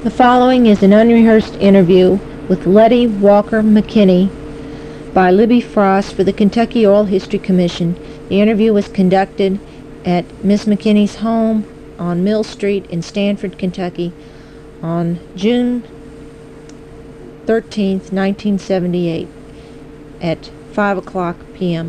The following is an unrehearsed interview with Letty Walker McKinney by Libby Frost for the Kentucky Oral History Commission. The interview was conducted at Miss McKinney's home on Mill Street in Stanford, Kentucky on June 13th, 1978 at 5:00 p.m.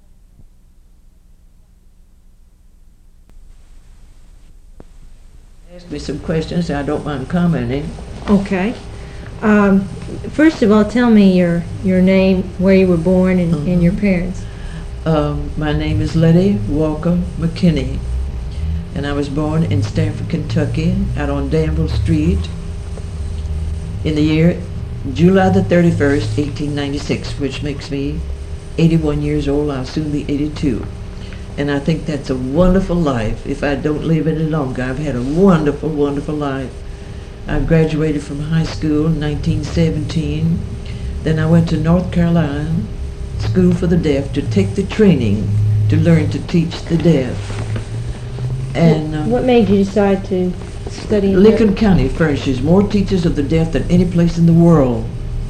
Ask me some questions. I don't mind commenting. Okay. First of all, tell me your name, where you were born, and your parents. My name is Letty Walker McKinney, and I was born in Stanford, Kentucky, out on Danville Street in the year July the 31st, 1896, which makes me 81 years old. I'll soon be 82. And I think that's a wonderful life. If I don't live any longer, I've had a wonderful, wonderful life. I graduated from high school in 1917. Then I went to North Carolina School for the Deaf to take the training to learn to teach the deaf. And What made you decide to study in Lincoln County furnishes more teachers of the deaf than any place in the world.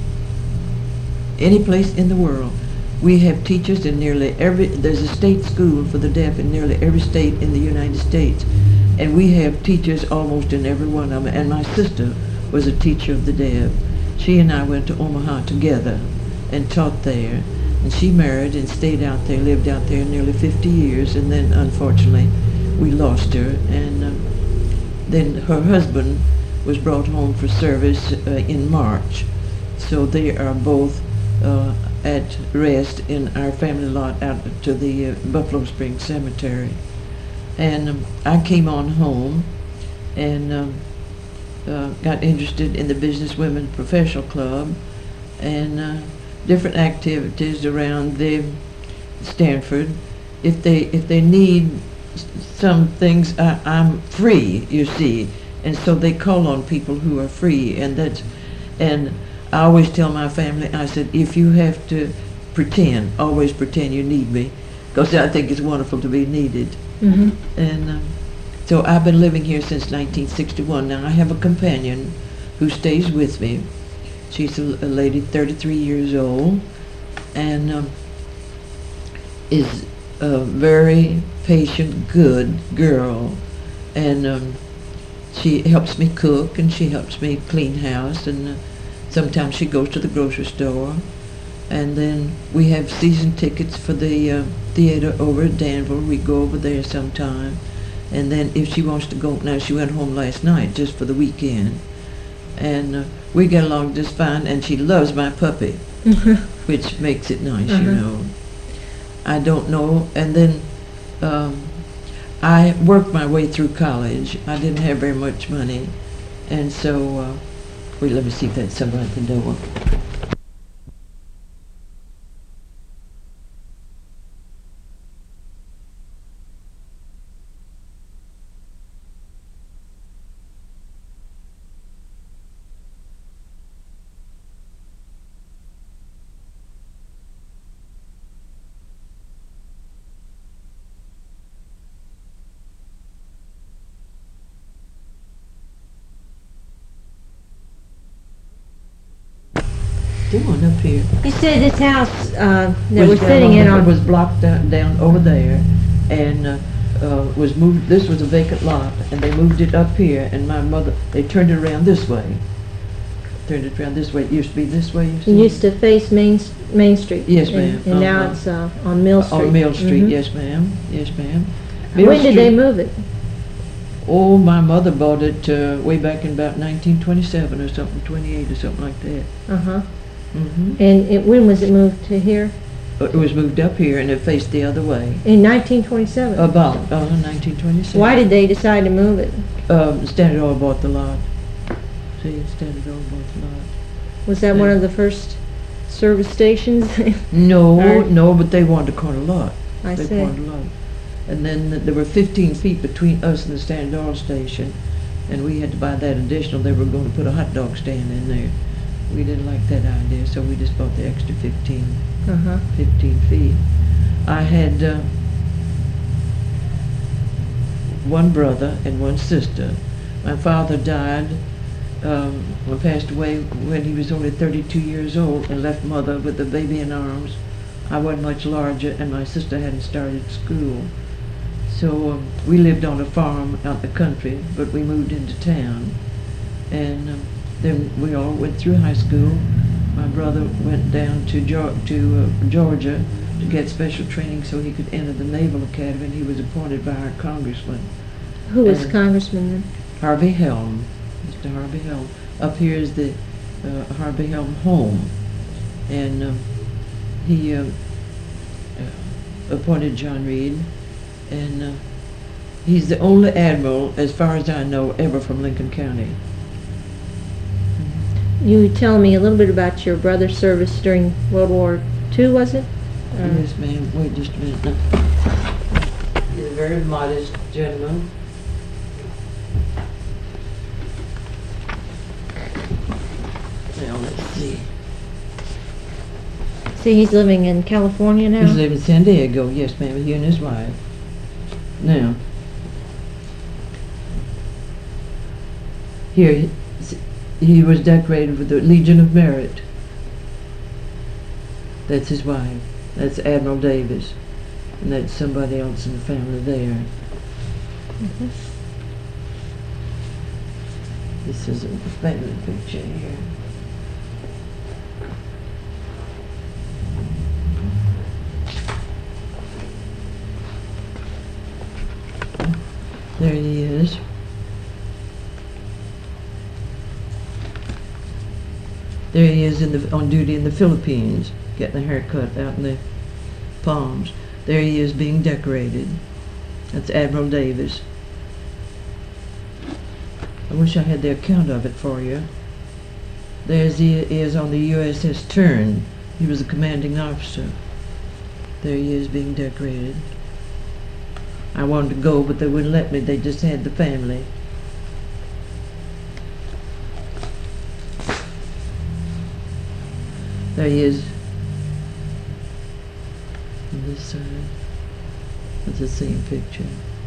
Any place in the world. We have teachers in nearly there's a state school for the deaf in nearly every state in the United States. And we have teachers almost in every one of them. And my sister was a teacher of the deaf. She and I went to Omaha together and taught there. And she married and stayed out there, lived out there nearly 50 years. And then, unfortunately, we lost her. And then her husband was brought home for service in March. So they are both at rest in our family lot out to the Buffalo Springs Cemetery. And I came on home and got interested in the Business Women Professional Club and different activities around the Stanford. If they need some things, I'm free, you see, and so they call on people who are free, and I always tell my family, I said, if you have to pretend, always pretend you need me, because I think it's wonderful to be needed. Mm-hmm. And so I've been living here since 1961. Now I have a companion who stays with me. She's a lady 33 years old and is a very patient, good girl. And she helps me cook and she helps me clean house, and sometimes she goes to the grocery store. And then we have season tickets for the theater over at Danville. We go over there sometime. And then if she wants to go, now she went home last night just for the weekend. And we get along just fine, and she loves my puppy, which makes it nice, you know. I don't know. And then I worked my way through college. I didn't have very much money. And so, wait, let me see if that's somebody at the door. Come on up here. You said this house that we're sitting in was blocked down over there, and was moved. This was a vacant lot, and they moved it up here. And my mother, they turned it around this way. Turned it around this way. It used to be this way. It used to face Main Street. Yes, ma'am. And now it's on Mill Street. On Mill Street, yes, ma'am. Yes, ma'am. When did they move it? Oh, my mother bought it way back in about 1927 or something, 28 or something like that. Uh-huh. Mm-hmm. And when was it moved to here? It was moved up here, and it faced the other way. In 1927? About 1927. Why did they decide to move it? Standard Oil bought the lot. See, Standard Oil bought the lot. Was that one of the first service stations? No, but they wanted a corner lot. I see. They wanted a lot. And then there were 15 feet between us and the Standard Oil station, and we had to buy that additional. They were going to put a hot dog stand in there. We didn't like that idea, so we just bought the extra 15 feet. I had one brother and one sister. My father died passed away when he was only 32 years old and left mother with the baby in arms. I wasn't much larger, and my sister hadn't started school. So we lived on a farm out in the country, but we moved into town. And then we all went through high school. My brother went down to Georgia to get special training so he could enter the Naval Academy, and he was appointed by our congressman. Who was And congressman then? Harvey Helm, Mr. Harvey Helm. Up here is the Harvey Helm home, and he appointed John Reed, and he's the only admiral, as far as I know, ever from Lincoln County. You tell me a little bit about your brother's service during World War II, was it? Yes, ma'am. Wait just a minute. He's a very modest gentleman. Now, let's see. See, he's living in California now? He's living in San Diego, yes, ma'am, he and his wife. Now, here, he was decorated with the Legion of Merit. That's his wife. That's Admiral Davis. And that's somebody else in the family there. Mhm. This is a family picture here. There he is. There he is on duty in the Philippines, getting a haircut out in the palms. There he is being decorated. That's Admiral Davis. I wish I had the account of it for you. There he is on the USS Tern. He was a commanding officer. There he is being decorated. I wanted to go, but they wouldn't let me. They just had the family. There he is on this side. That's the same picture.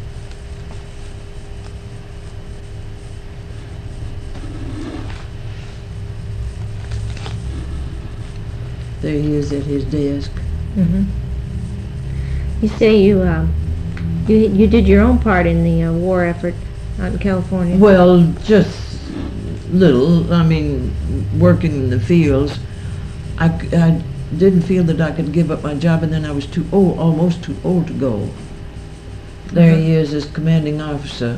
There he is at his desk. Mm-hmm. You say you did your own part in the war effort out in California. Well, just little. I mean, working in the fields. I didn't feel that I could give up my job, and then I was too old, almost too old to go. There he is as commanding officer.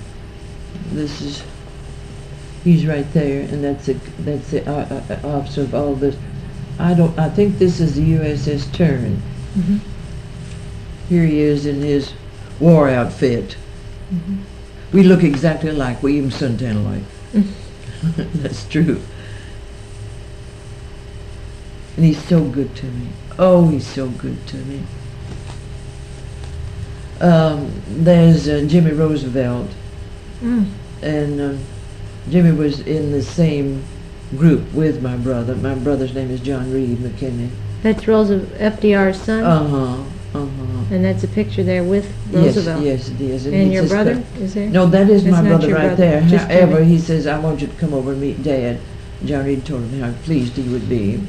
He's right there, and that's the officer of all this. I think this is the USS Tern. Mm-hmm. Here he is in his war outfit. Mm-hmm. We look exactly alike. We even suntan alike. Mm-hmm. That's true. And he's so good to me. Oh, he's so good to me. There's Jimmy Roosevelt. Mm. And Jimmy was in the same group with my brother. My brother's name is John Reed McKinney. That's FDR's son? And that's a picture there with Roosevelt? Yes, it is. And your brother is there? No, that is That's my not brother your right brother, there. just However, Jimmy. he says, I want you to come over and meet Dad. John Reed told him how pleased he would be.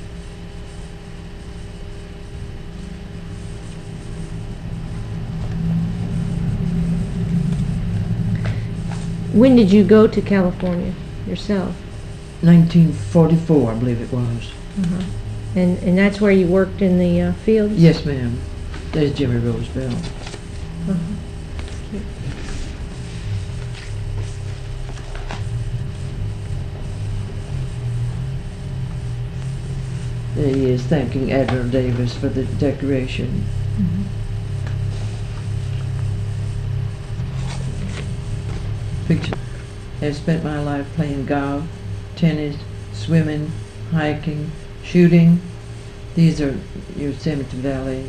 When did you go to California yourself? 1944, I believe it was. Uh-huh. And that's where you worked in the fields? Yes, ma'am. There's Jimmy Roosevelt. Uh-huh. There he is, thanking Admiral Davis for the decoration. Mm-hmm. Picture. I've spent my life playing golf, tennis, swimming, hiking, shooting. These are Yosemite Valley.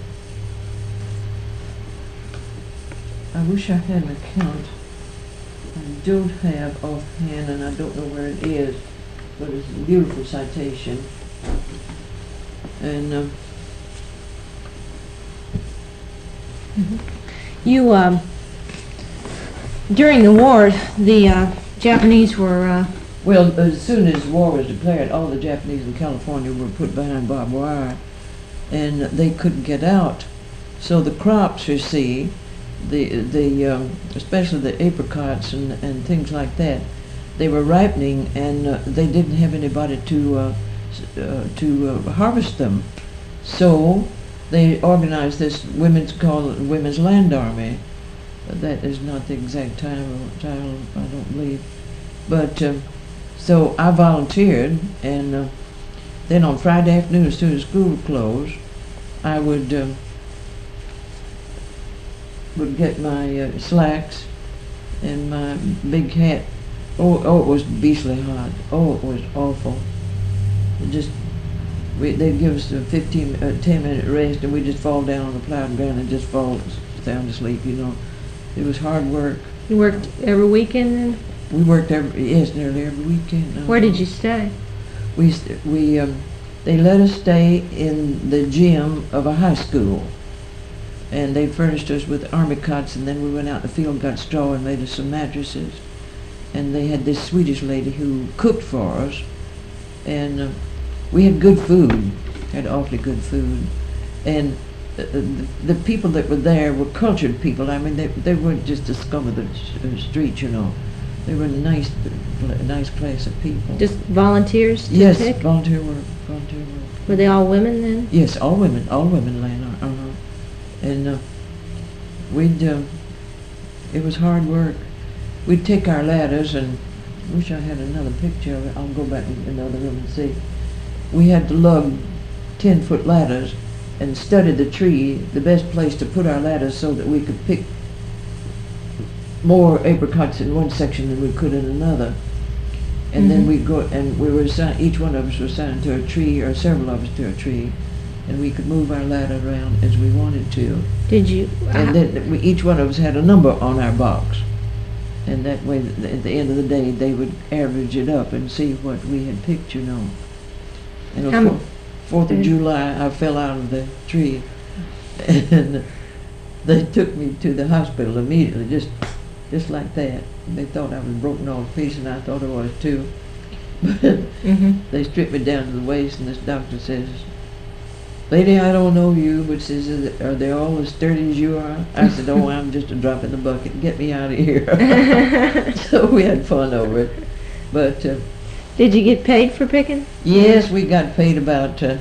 I wish I had an account. I don't have offhand, and I don't know where it is, but it's a beautiful citation. And Mm-hmm. You, during the war, the Japanese were Well, as soon as war was declared, all the Japanese in California were put behind barbed wire, and they couldn't get out. So the crops, you see, especially the apricots and things like that, they were ripening, and they didn't have anybody to harvest them. So they organized this Women's Land Army. That is not the exact title, I don't believe. But so I volunteered, and then on Friday afternoon, as soon as school closed, I would get my slacks and my big hat. Oh, it was beastly hot. Oh, it was awful. They'd give us a 10-minute rest, and we'd just fall down on the plowed ground and just fall sound asleep, you know. It was hard work. You worked every weekend then? We worked nearly every weekend. Where did you stay? They let us stay in the gym of a high school, and they furnished us with army cots, and then we went out in the field, got straw, and made us some mattresses. And they had this Swedish lady who cooked for us, and we had good food, had awfully good food. And the people that were there were cultured people. I mean, they weren't just the scum of the street, you know. They were a nice class of people. Just volunteers to Yes, pick? volunteer work. Were they all women then? Yes, all women land. And it was hard work. We'd take our ladders, and I wish I had another picture of it. I'll go back in another room and see. We had to lug 10-foot ladders and study the tree, the best place to put our ladders so that we could pick more apricots in one section than we could in another. And then we'd go, and we were assigned, each one of us was assigned to a tree, or several of us to a tree, and we could move our ladder around as we wanted to. Did you? And then each one of us had a number on our box. And that way, at the end of the day, they would average it up and see what we had picked, you know. And on 4th of July, I fell out of the tree, and they took me to the hospital immediately, just like that. They thought I was broken all to pieces, and I thought I was too. But they stripped me down to the waist, and this doctor says, "Lady, I don't know you, but says, are they all as sturdy as you are?" I said, "Oh, I'm just a drop in the bucket. Get me out of here." So we had fun over it. But did you get paid for picking? yes, we got paid about, I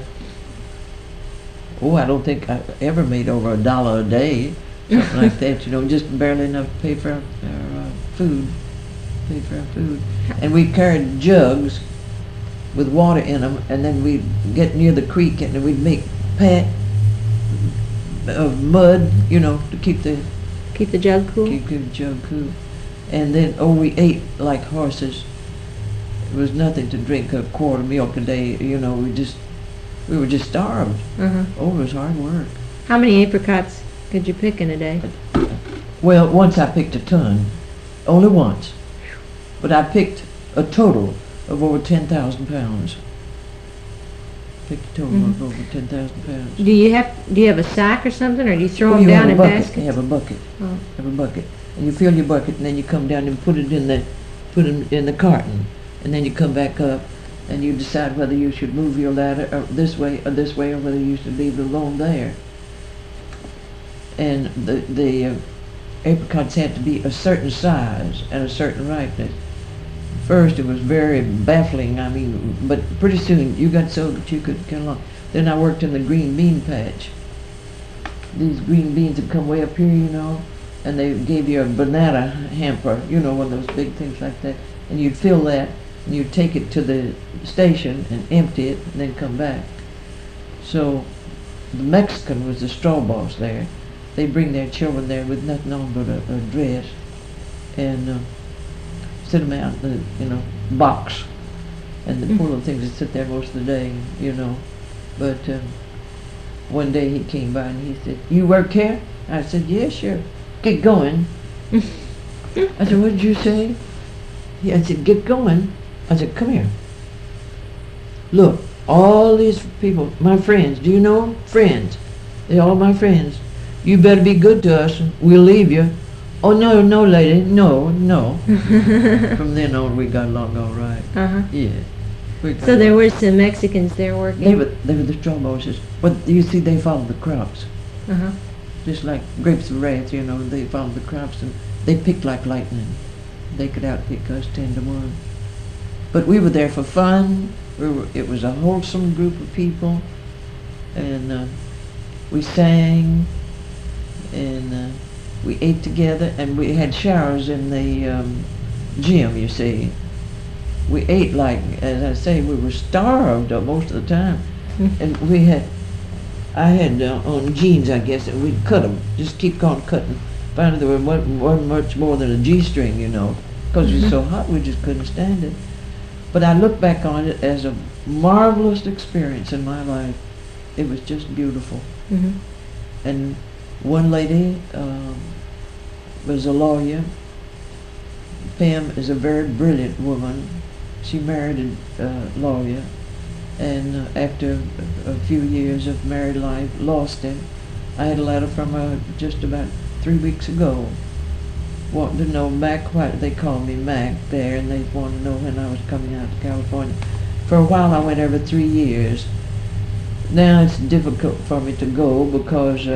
don't think I ever made over $1 a day, something like that, you know, just barely enough to pay for our food. And we carried jugs with water in them, and then we'd get near the creek, and we'd make pat of mud, you know, to keep the jug cool? Keep the jug cool. And then, we ate like horses. It was nothing to drink a quart of milk a day, you know, we were just starved. It was hard work. How many apricots could you pick in a day? Well, once I picked a ton, only once. But I picked a total of over 10,000 pounds. Picked a total of over 10,000 pounds. Do you have a sack or something, or do you throw them you down have in a bucket. baskets? You have a bucket. Oh. Have a bucket. And you fill your bucket, and then you come down and put them in the carton. And then you come back up, and you decide whether you should move your ladder this way, or whether you should leave it alone there. And the apricots had to be a certain size and a certain ripeness. First, it was very baffling, but pretty soon you got so that you could get along. Then I worked in the green bean patch. These green beans would come way up here, you know, and they gave you a banana hamper, you know, one of those big things like that, and you'd fill that, and you'd take it to the station and empty it, and then come back. So the Mexican was the straw boss there. They bring their children there with nothing on but a dress, and sit them out in the box, and the poor little things would sit there most of the day, you know. But one day he came by and he said, "You work here?" I said, "Yeah, sure." "Get going." I said, "What did you say?" I said, "Get going." I said, "Come here. Look, all these people, my friends, do you know them? Friends. They're all my friends. You better be good to us, and we'll leave you, Oh, no, no, lady, no, no. From then on, we got along all right. Uh-huh. Yeah. We got So there along. were some Mexicans there working? They were the straw bosses. But you see, they follow the crops. Uh-huh. Just like grapes of wrath, you know, they follow the crops and they picked like lightning. They could outpick us 10-1. But we were there for fun. It was a wholesome group of people. And we sang and we ate together, and we had showers in the gym, you see. We ate like, as I say, we were starved most of the time. And I had on jeans, I guess, and we'd cut them, just keep on cutting. Finally, there wasn't much more than a G-string, you know, because it was so hot, we just couldn't stand it. But I look back on it as a marvelous experience in my life. It was just beautiful. Mm-hmm. And one lady was a lawyer. Pam is a very brilliant woman. She married a lawyer, and after a few years of married life, lost him. I had a letter from her just about 3 weeks ago, wanting to know Mac, what they call me Mac there, and they wanted to know when I was coming out to California. For a while I went every 3 years. Now it's difficult for me to go because,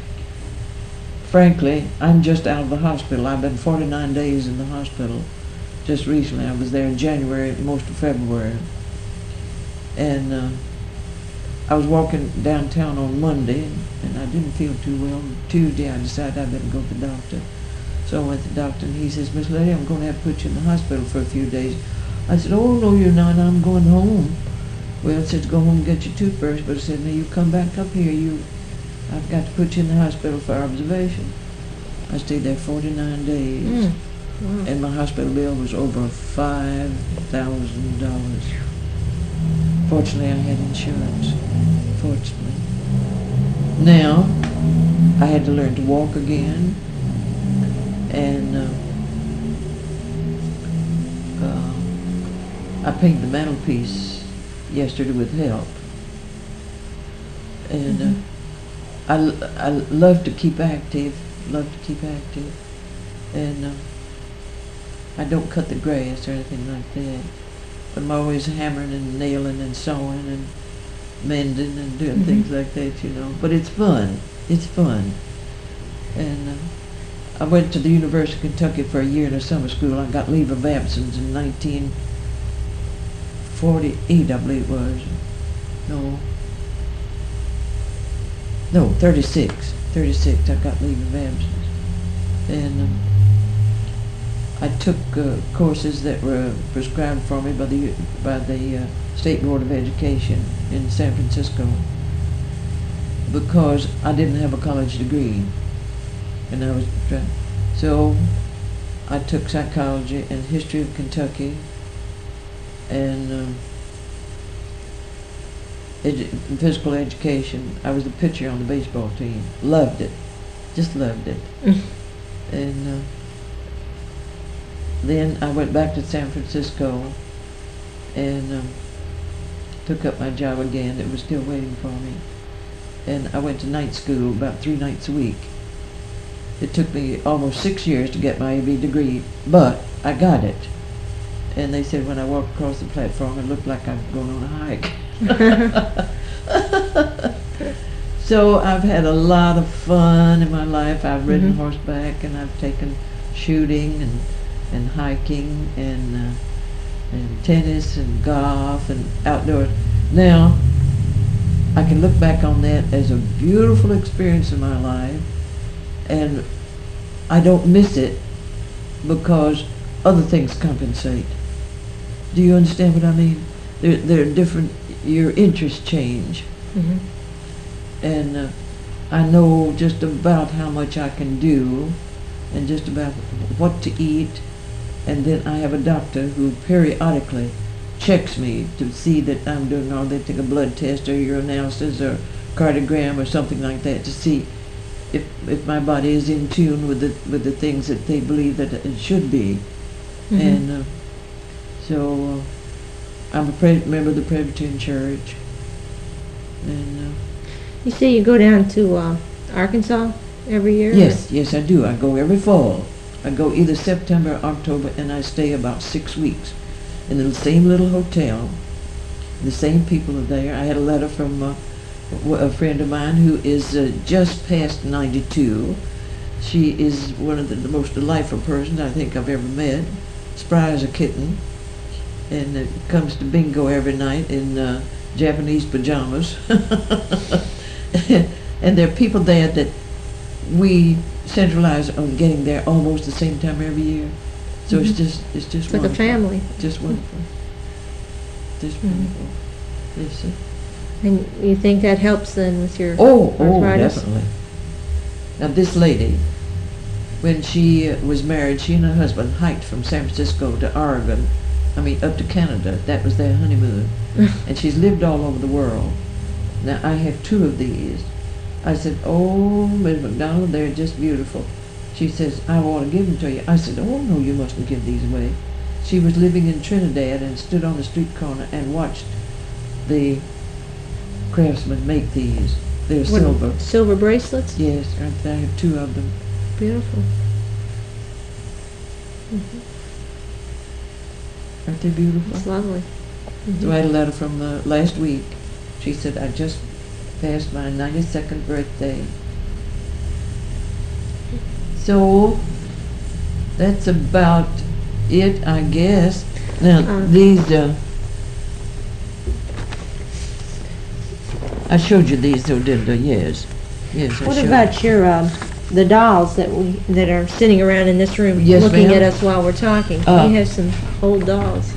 frankly, I'm just out of the hospital. I've been 49 days in the hospital just recently. I was there in January, most of February. And I was walking downtown on Monday, and I didn't feel too well. Tuesday I decided I better go to the doctor. So I went to the doctor, and he says, "Miss Lady, I'm going to have to put you in the hospital for a few days." I said, "Oh, no, you're not. I'm going home." Well, it said, "Go home and get your toothbrush." But it said, "Now you come back up here. I've got to put you in the hospital for observation." I stayed there 49 days. Wow. And my hospital bill was over $5,000. Fortunately, I had insurance. Fortunately. Now, I had to learn to walk again. And I painted the mantelpiece yesterday with help. And I love to keep active. And I don't cut the grass or anything like that. But I'm always hammering and nailing and sewing and mending and doing things like that, you know. But it's fun. It's fun. And I went to the University of Kentucky for a year in a summer school. I got leave of absence in 1948, I believe it was. No, 36. 36, I got leave of absence. And I took courses that were prescribed for me by the State Board of Education in San Francisco because I didn't have a college degree, and I was so I took psychology and history of Kentucky and physical education. I was the pitcher on the baseball team. Loved it, just loved it, and. Then I went back to San Francisco and took up my job again. It was still waiting for me. And I went to night school about 3 nights a week. It took me almost 6 years to get my AB degree, but I got it. And they said when I walked across the platform, it looked like I was going on a hike. So I've had a lot of fun in my life. I've ridden horseback, and I've taken shooting and hiking and tennis and golf and outdoors. Now, I can look back on that as a beautiful experience in my life, and I don't miss it because other things compensate. Do you understand what I mean? They're different. Your interests change, and I know just about how much I can do, and just about what to eat. And then I have a doctor who periodically checks me to see that I'm doing all. They take a blood test or urinalysis or cardiogram or something like that to see if my body is in tune with the things that they believe that it should be. And so I'm a member of the Presbyterian Church. And you say you go down to Arkansas every year? Yes, I do. I go every fall. I go either September or October, and I stay about 6 weeks in the same little hotel. The same people are there. I had a letter from a friend of mine who is just past 92. She is one of the most delightful persons I think I've ever met. Spry as a kitten, and comes to bingo every night in Japanese pajamas. And there are people there that we centralize on getting there almost the same time every year. So it's just It's like wonderful. a family. Just wonderful. Just Mhm. wonderful. Yes, sir. And you think that helps then with your Oh, arthritis? definitely. Now this lady, when she was married, she and her husband hiked from San Francisco to Oregon. Up to Canada. That was their honeymoon. And she's lived all over the world. Now I have 2 of these. I said, "Oh, Miss McDonald, they're just beautiful." She says, "I want to give them to you." I said, "Oh no, you mustn't give these away." She was living in Trinidad and stood on the street corner and watched the craftsmen make these. They're What, silver. silver bracelets? Yes, I have 2 of them. Beautiful. Aren't they beautiful? It's lovely. So I had a letter from last week. She said, "I just passed my 92nd birthday." So that's about it, I guess. Now, these, I showed you these, though, didn't I? Yes. Yes, I What showed about your, the dolls that are sitting around in this room Yes, looking ma'am. at us while we're talking? Uh, We have some old dolls.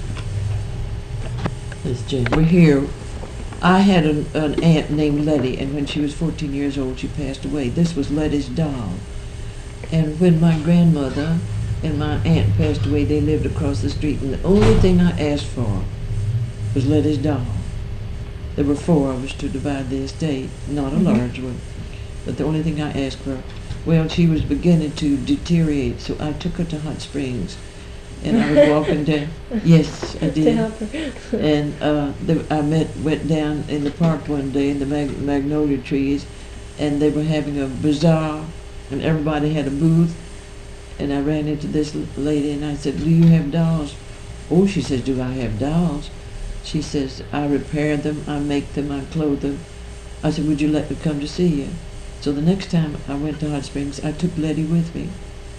Miss Jane. We're here. I had an aunt named Letty, and when she was 14 years old, she passed away. This was Letty's doll. And when my grandmother and my aunt passed away, they lived across the street, and the only thing I asked for was Letty's doll. There were 4 of us to divide the estate, not a large one, but the only thing I asked for. Well, she was beginning to deteriorate, so I took her to Hot Springs, and I was walking down. Yes, I To did. help her. And I went down in the park one day in the magnolia trees, and they were having a bazaar, and everybody had a booth. And I ran into this lady, and I said, "Do you have dolls?" "Oh," she says, "do I have dolls?" She says, "I repair them, I make them, I clothe them." I said, "Would you let me come to see you?" So the next time I went to Hot Springs, I took Letty with me.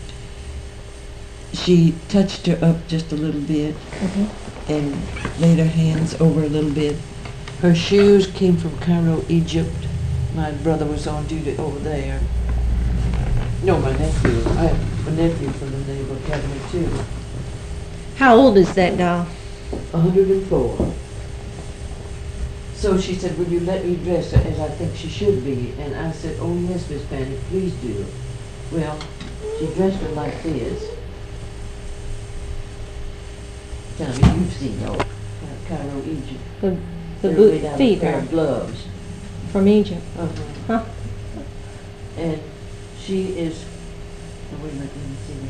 She touched her up just a little bit and laid her hands over a little bit. Her shoes came from Cairo, Egypt. My brother was on duty over there. No, my nephew. I have a nephew from the Naval Academy, too. How old is that doll? 104. So she said, "Will you let me dress her as I think she should be?" And I said, "Oh, yes, Miss Fanny, please do." Well, she dressed her like this. Tell me, you've seen those. Cairo, Egypt. The They're boot made out of feet a pair are of gloves. from Egypt. Uh-huh. Huh? And she is, oh, wait a minute, let me see.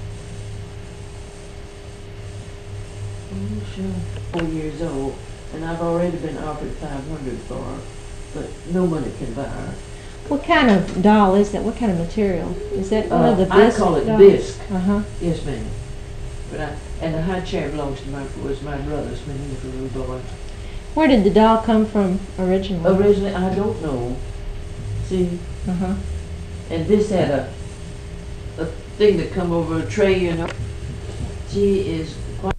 Oh, sure. 4 years old, and I've already been offered $500 for her, but no money can buy her. What kind of doll is that? What kind of material? Is that one of the I bisque call it dolls? bisque. Uh-huh. Yes, ma'am. And the high chair belongs to was my brother's when he was a little boy. Where did the doll come from originally? Originally, I don't know. See, Uh-huh. and this had a thing that come over a tray, you know. She is quite